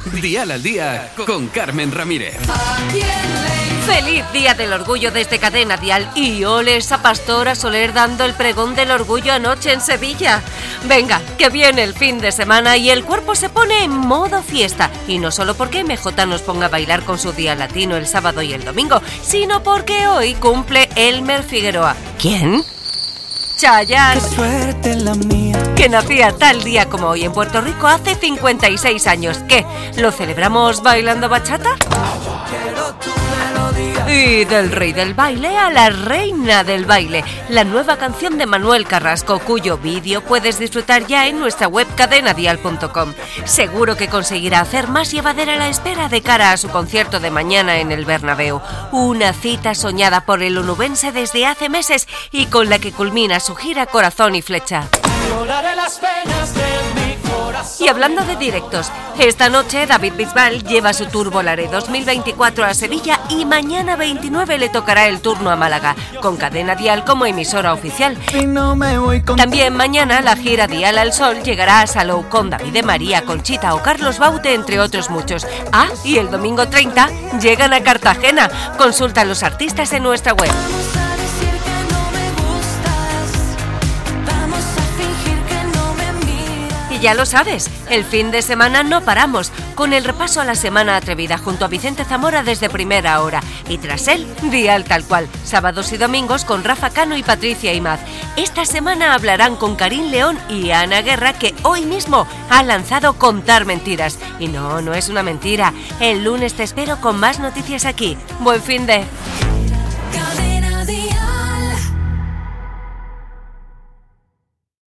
Dial al Día con Carmen Ramírez. ¡Feliz Día del Orgullo desde Cadena Dial! Y ole esa Pastora Soler dando el pregón del orgullo anoche en Sevilla. Venga, que viene el fin de semana y el cuerpo se pone en modo fiesta. Y no solo porque MJ nos ponga a bailar con su Día Latino el sábado y el domingo, sino porque hoy cumple Elmer Figueroa. ¿Quién? Chayanne. Qué suerte la mía. Que nacía tal día como hoy en Puerto Rico hace 56 años. ¿Qué? ¿Lo celebramos bailando bachata? Y del rey del baile a la reina del baile, la nueva canción de Manuel Carrasco, cuyo vídeo puedes disfrutar ya en nuestra web cadenadial.com. Seguro que conseguirá hacer más llevadera la espera de cara a su concierto de mañana en el Bernabéu. Una cita soñada por el onubense desde hace meses y con la que culmina su gira Corazón y Flecha. Y hablando de directos, esta noche David Bisbal lleva su Tour Volare 2024 a Sevilla y mañana 29 le tocará el turno a Málaga, con Cadena Dial como emisora oficial. También mañana la gira Dial al Sol llegará a Salou con David de María, Conchita o Carlos Baute, entre otros muchos. Ah, y el domingo 30 llegan a Cartagena. Consulta a los artistas en nuestra web. Ya lo sabes, el fin de semana no paramos, con el repaso a la semana atrevida junto a Vicente Zamora desde primera hora. Y tras él, Dial tal cual, sábados y domingos con Rafa Cano y Patricia Imaz. Esta semana hablarán con Karim León y Ana Guerra, que hoy mismo ha lanzado Contar Mentiras. Y no es una mentira, el lunes te espero con más noticias aquí. Buen fin de...